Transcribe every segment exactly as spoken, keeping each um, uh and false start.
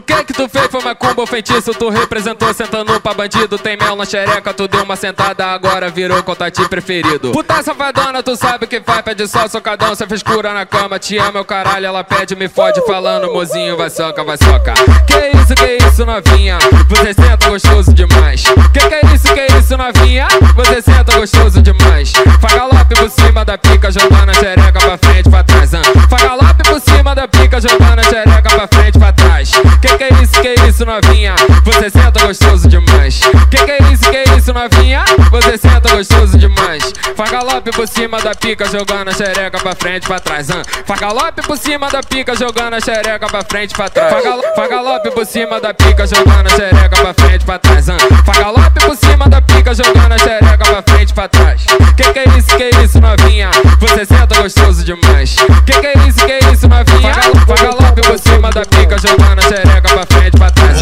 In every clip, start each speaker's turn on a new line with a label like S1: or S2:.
S1: que que tu fez foi macumba ou feitiço? Tu representou sentando pra bandido. Tem mel na xereca, tu deu uma sentada, agora virou contatinho preferido. Puta safadona, tu sabe o que faz, pede só socadão. Cê fez cura na cama, te ama, meu caralho. Ela pede, me fode, falando, mozinho, vai soca, vai soca. Que isso, que isso, novinha? Você senta gostoso demais. Que que é isso, que isso, novinha? Você senta gostoso demais. Faz galope por cima da pica, jogando a xereca pra frente, pra trás. Hein? Faz galope por cima da pica, jogando a xereca pra frente, pra trás. Que que é isso, que isso, novinha? Você senta gostoso demais. Que que é isso, que isso, novinha? Você senta gostoso demais. Faz galope por cima da pica, jogando a xereca pra frente, pra trás. Hein? Faz galope por cima da pica, jogando a xereca pra frente, pra trás. Faz galo faz galope por cima da pica, jogando a xereca pra frente, pra trás. Hein? Faz galope por cima da pica, jogando a xereca pra frente, pra trás. Que que é isso, que isso, novinha? Você senta gostoso demais. Que que é isso, que isso, novinha? Faz galope por cima da pica, jogando a xereca pra frente, pra trás.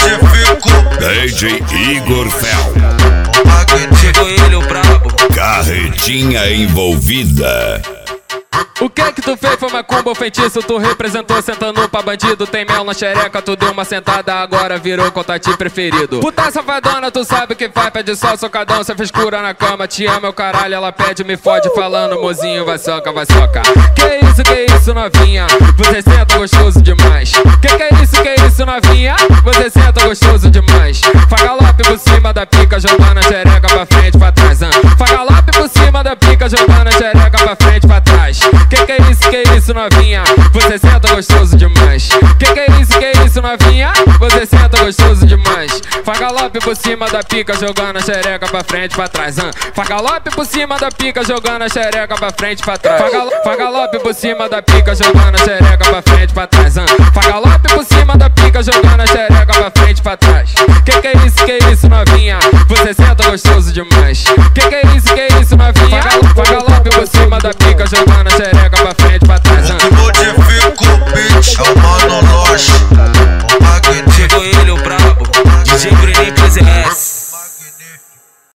S2: D J Igor Fel.
S3: Chegou ele, o brabo.
S2: Carretinha envolvida.
S1: O que que tu fez foi macumba ou feitiço? Tu representou sentando pra bandido. Tem mel na xereca, tu deu uma sentada, agora virou contatinho preferido. Puta safadona, tu sabe o que faz, pede só socadão. Cê fez cura na cama, te ama, meu caralho. Ela pede, me fode, falando, mozinho, vai soca, vai soca. Que isso, que isso, novinha? Você senta gostoso demais. Que que é isso, que isso, novinha? Você senta gostoso demais. Faz galope por cima da pica, jogando a xereca pra frente, pra trás. Hein? Faz galope por cima da pica, jogando a xereca pra frente, pra trás. Que que é isso, que isso, novinha? Você senta gostoso demais. Que que é isso, que isso, novinha? Você senta gostoso demais. Faz galope por cima da pica, jogando a xereca pra frente, pra trás. Hein? Faz galope por cima da pica, jogando a xereca pra frente, pra trás. Faz galo faz galope por cima da pica, jogando a xereca pra frente, pra trás. Hein? Faz galope por cima da pica, jogando a xereca pra frente, pra trás. Que que é isso, que isso, novinha? Você senta gostoso demais. Que que é isso, que isso, novinha? Faz galope por cima da pica, jogando a